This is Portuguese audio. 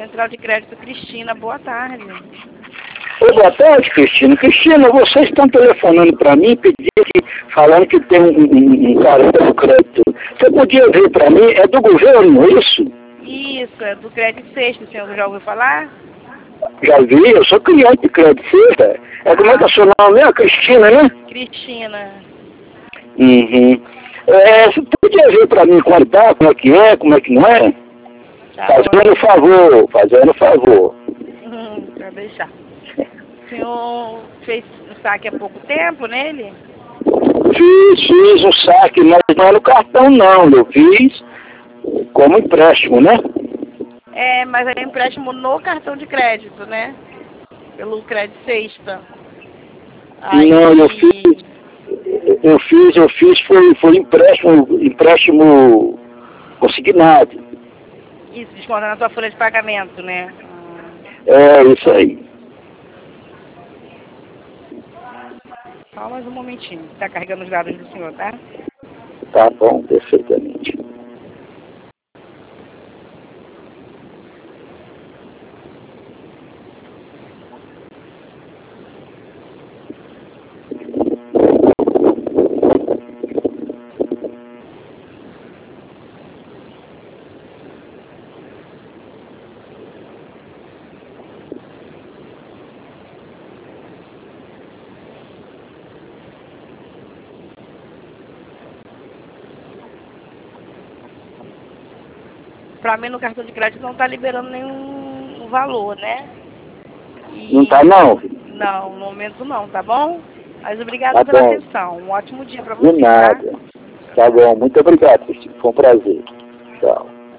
Central de Crédito Cristina, boa tarde. Oi, boa tarde, Cristina. Cristina, vocês estão telefonando para mim, falando que tem um cartão de crédito. Você podia ver para mim, é do governo, isso? Isso, é do Crédito Sexto, o senhor já ouviu falar? Já vi, eu sou cliente de crédito sexta. Como é que é o seu nome? É Cristina, né? Cristina. Uhum. Você podia ver para mim qualidade, como é que não é? Tá Fazendo favor. Pra deixar. O senhor fez o saque há pouco tempo nele? Fiz um saque, mas não é no cartão não, eu fiz como empréstimo, né? Mas é empréstimo no cartão de crédito, né? Pelo Crédito Sexta. Aí... Não, eu fiz foi empréstimo consignado. Isso, descontando a sua folha de pagamento, né? Isso aí. Só mais um momentinho, tá carregando os dados do senhor, tá? Tá bom, perfeitamente. Pra mim, no cartão de crédito não tá liberando nenhum valor, né? Não tá não? Não, no momento não, tá bom? Mas obrigada Tá pela bom. atenção. Um ótimo dia pra você, De nada. tá? Tá bom, muito obrigado, Cristina. Foi um prazer. Tchau.